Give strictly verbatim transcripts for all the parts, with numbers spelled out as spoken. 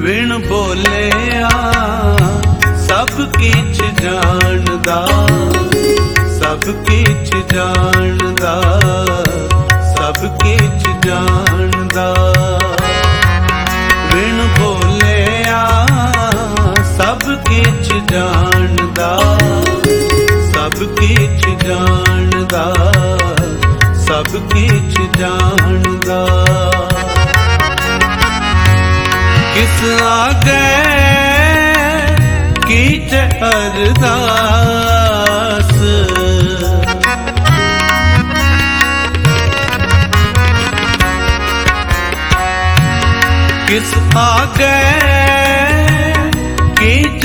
विण बोलिया सब किछ जानदा, सब किछ जानदा, सब किछ जानदा। विण बोलिया सब किछ जानदा, सब किछ जानदा, सब किछ जानदा। किस आगे कीच अरदास, किस आगे कीच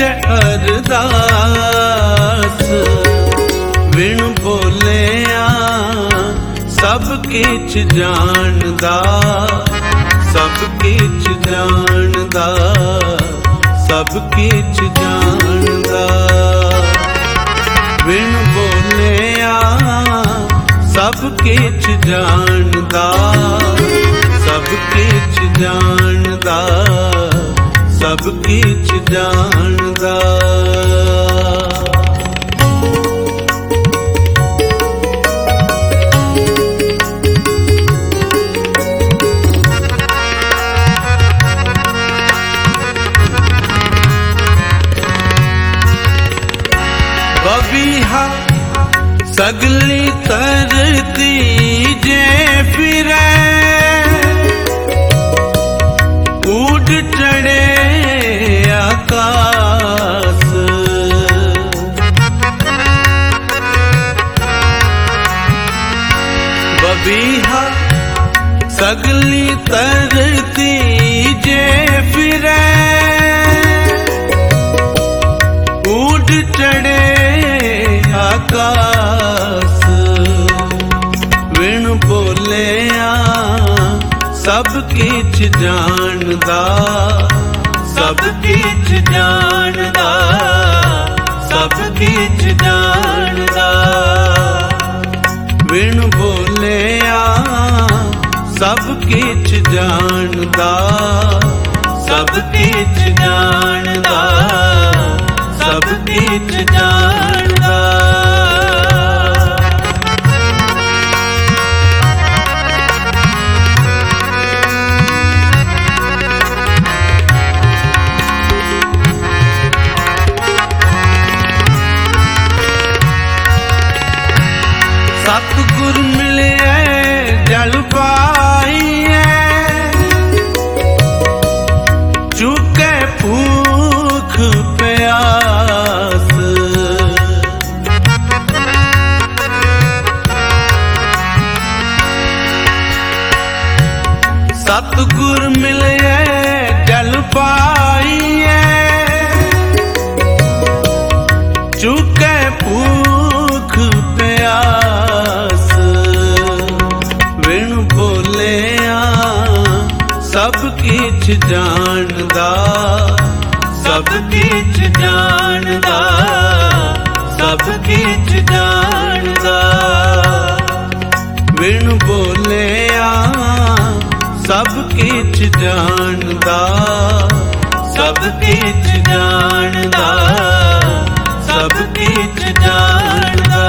अरदास। विण बोलिया सब किछ जानदा, सब किछ जानदा, सब किछ जानदा। विण बोलिया सब किछ जानदा, सब किछ जानदा, सब किछ जानदा। बबीहा सगली तरती जे फिरे, उड़ चढ़े आकाश। बबीहा सगली तरती जे फिरे, उड़ चढ़े आकाश। विण बोलिया सब किछ जानदा, सब किछ जानदा, सब किछ जानदा। विण बोलिया सब किछ जानदा, सब किछ जानदा, सब किछ जानदा। सतगुर मिले जल पाइए, चुके भूख प्यास। सतगुर मिले जल पाइए, चुके भूख प्यास। विण बोलिया सब किछ जानदा, सब किछ जानदा, सब किछ जानदा। विण बोलिया सब किछ जानदा, सब किछ जानदा, सब किछ जानदा।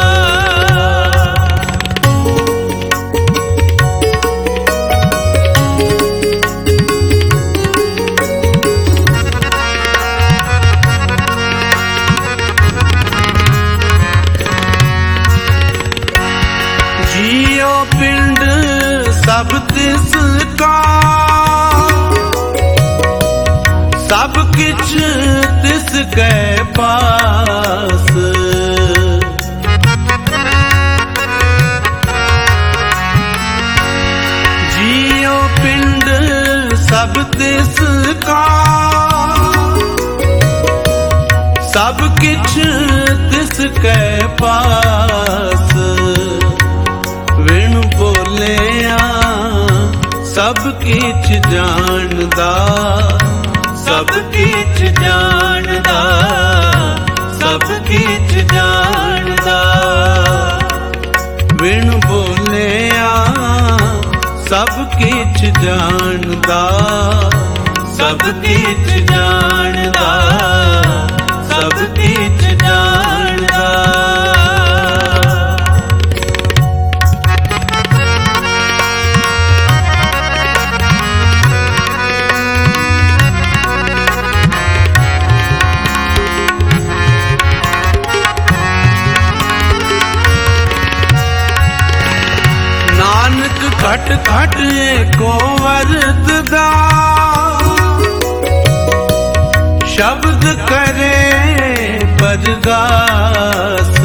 जियो पिंड सब तिसका, सब किछ तिसके पास। जियो पिंड सब तिसका, सब किछ तिसके पास। विण बोलिया सब किछ जानदा, सब किछ जानदा, सब किछ जानदा। विण बोलिया सब किछ जानदा, सब किछ जानदा, सब किछ जानदा। नानक घट घट एको वरतदा, शब्द करे बरगास।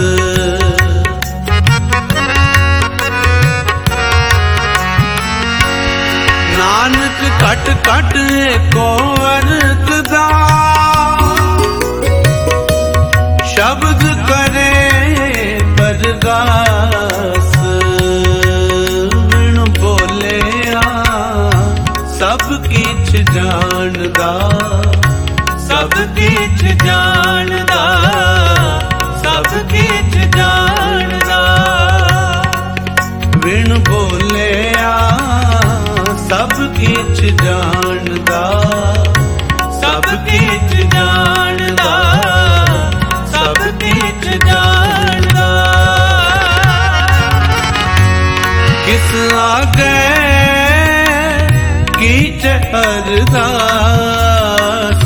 नानक घट घट एको वरतदा, शब्द करे बरगास। सब किछ जानदा, सब किछ जानदा, सब किछ जानदा। बिन बोलिया सब किछ जानदा, सब किछ जानदा, सब किछ जानदा। किस आगे कीच अरदास,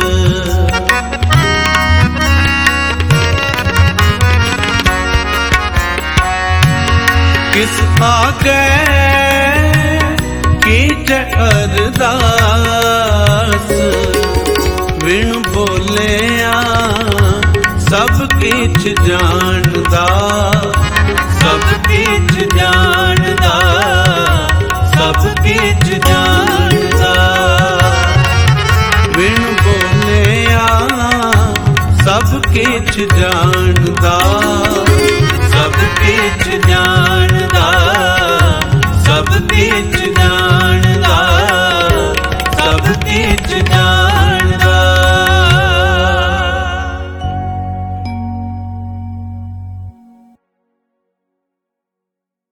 किस आगे कीच अरदास। बिन बोलिया सब किछ जानदा, सब किछ जानदा, सब किछ जानदा। बिन बोलिया सब किछ जानदा, सब किछ जानदा।